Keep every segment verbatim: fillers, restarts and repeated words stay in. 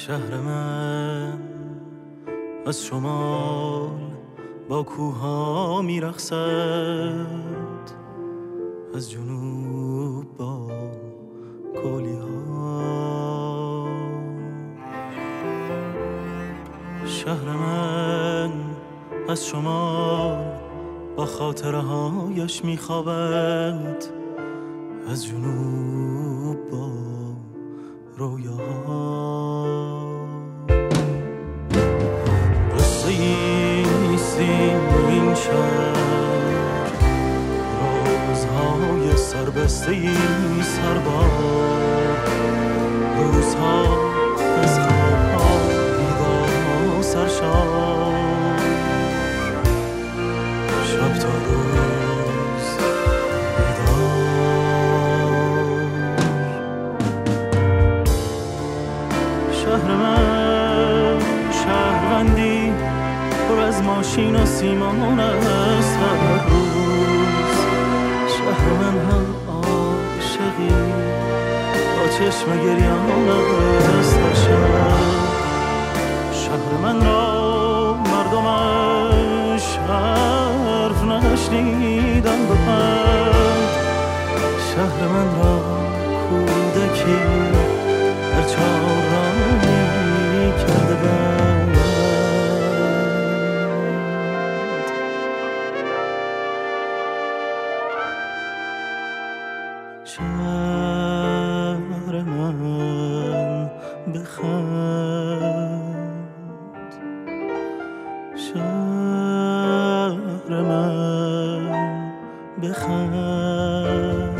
شهر من از شمال با کوها میرقصد، از جنوب با کولی ها. شهر من از شمال با خاطره هایش میخوابد، از جنوب با رویاها. قصه ایستی این شهر، رازهای سربسته ای سربار، روزها از خوابها بیدار و سرشار، شب تا روز بیدار. شهر من شهروندی پر از ماشین و سیمان است هر روز. شهر من هم عاشقی با چشم گریان است هر شب. شهر من را مردمش حرف نشنیدن به پند، شهر من را کودکی در چهارراهی کرده بند. شهر من بخند، شهر من بخند.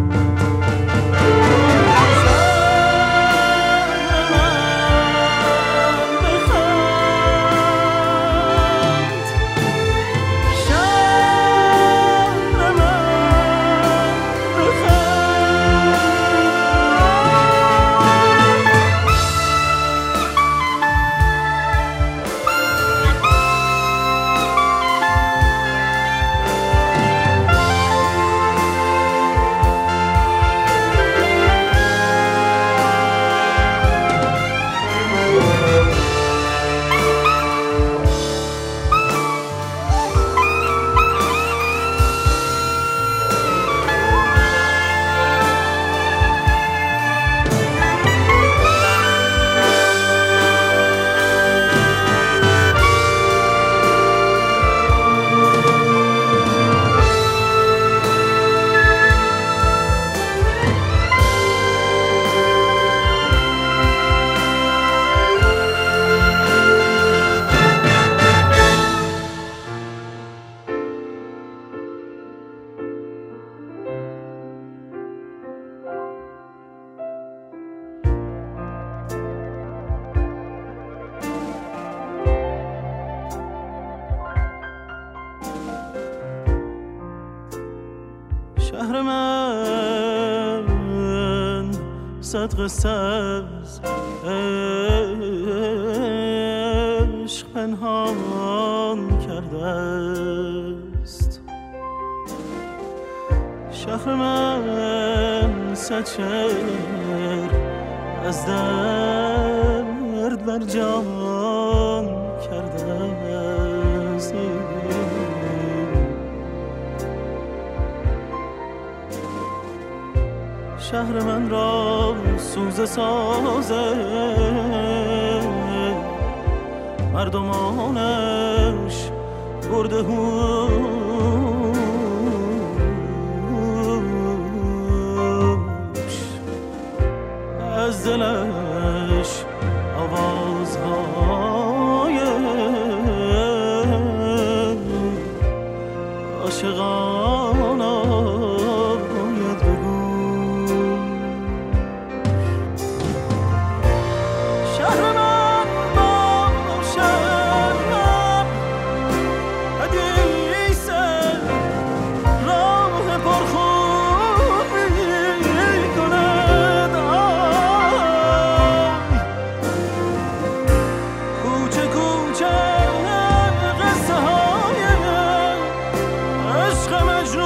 شهر من صد قصه از عشق پنهان کرده است. شهر من صد شعر از درد بر جان کرده است. شهر من را سوز سازه مردمانش برده هوش، از دلش آوازهای عاشقانه باید بگو. عشق مجنون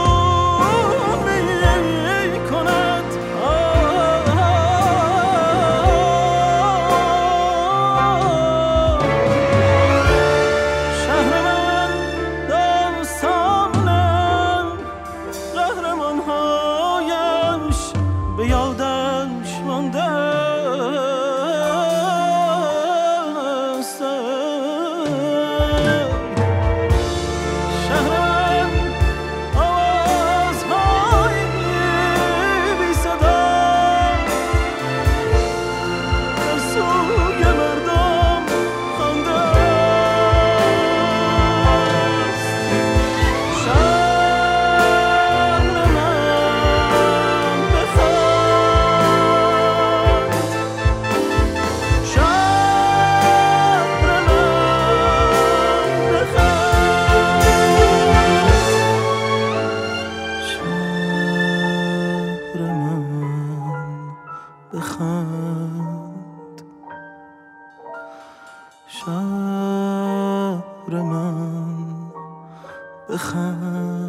بخند.